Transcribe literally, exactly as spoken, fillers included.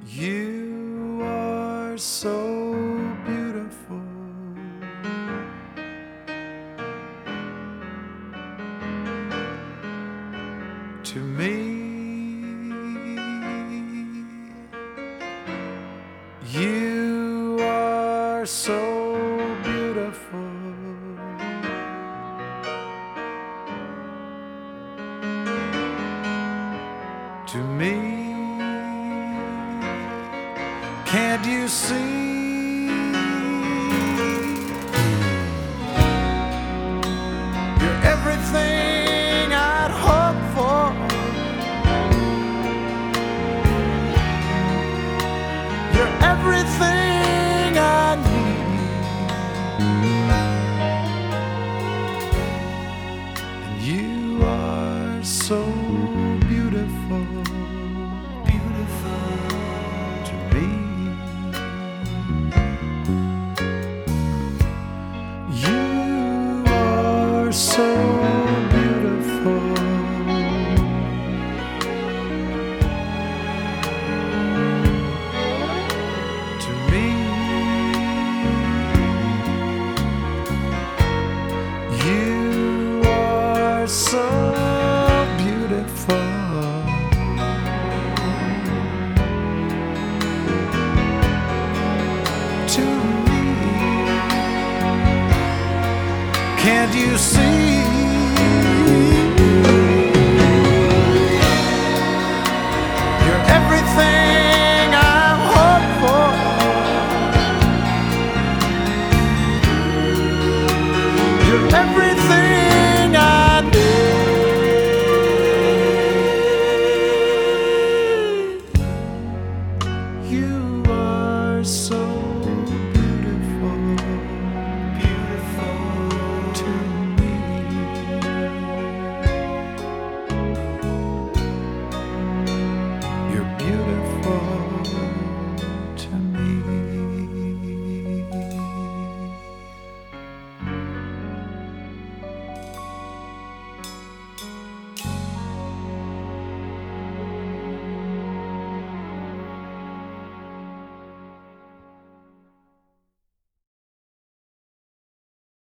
You are so beautiful to me. You are so beautiful to me. Can't you see? You're everything I'd hope for. You're everything I need. And you are so beautiful, beautiful to me. You are so beautiful to me. You are so beautiful to me. Can't you see?